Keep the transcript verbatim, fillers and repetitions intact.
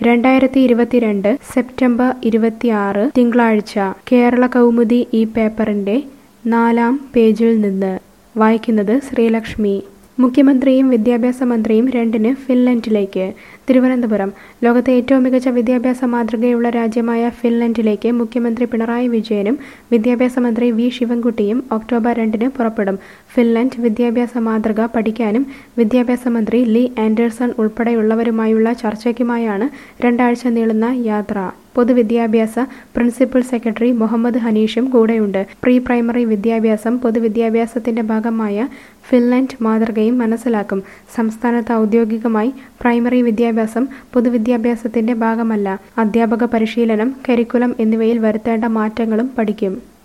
രണ്ടായിരത്തി ഇരുപത്തിരണ്ട് സെപ്റ്റംബർ ഇരുപത്തിയാറ് തിങ്കളാഴ്ച കേരള കൗമുദി ഈ പേപ്പറിന്റെ നാലാം പേജിൽ നിന്ന് വായിക്കുന്നത് ശ്രീലക്ഷ്മി. മുഖ്യമന്ത്രിയും വിദ്യാഭ്യാസ മന്ത്രിയും രണ്ടിന് ഫിൻലൻഡിലേക്ക്. തിരുവനന്തപുരം. ലോകത്തെ ഏറ്റവും മികച്ച വിദ്യാഭ്യാസ മാതൃകയുള്ള രാജ്യമായ ഫിൻലൻഡിലേക്ക് മുഖ്യമന്ത്രി പിണറായി വിജയനും വിദ്യാഭ്യാസ മന്ത്രി വി ശിവൻകുട്ടിയും ഒക്ടോബർ രണ്ടിന് പുറപ്പെടും. ഫിൻലൻഡ് വിദ്യാഭ്യാസ മാതൃക പഠിക്കാനും വിദ്യാഭ്യാസ മന്ത്രി ലീ ആൻഡേഴ്സൺ ഉൾപ്പെടെയുള്ളവരുമായുള്ള ചർച്ചയ്ക്കുമായാണ് രണ്ടാഴ്ച നീളുന്ന യാത്ര. പൊതുവിദ്യാഭ്യാസ പ്രിൻസിപ്പൽ സെക്രട്ടറി മുഹമ്മദ് ഹനീഷും കൂടെയുണ്ട്. പ്രീ പ്രൈമറി വിദ്യാഭ്യാസം പൊതുവിദ്യാഭ്യാസത്തിന്റെ ഭാഗമായ ഫിൻലൻഡ് മാതൃകയും മനസ്സിലാക്കും. സംസ്ഥാനത്ത് ഔദ്യോഗികമായി പ്രൈമറി വിദ്യാഭ്യാസം പൊതുവിദ്യാഭ്യാസത്തിന്റെ ഭാഗമല്ല. അധ്യാപക പരിശീലനം, കരിക്കുലം എന്നിവയിൽ വരുത്തേണ്ട മാറ്റങ്ങളും പഠിക്കും.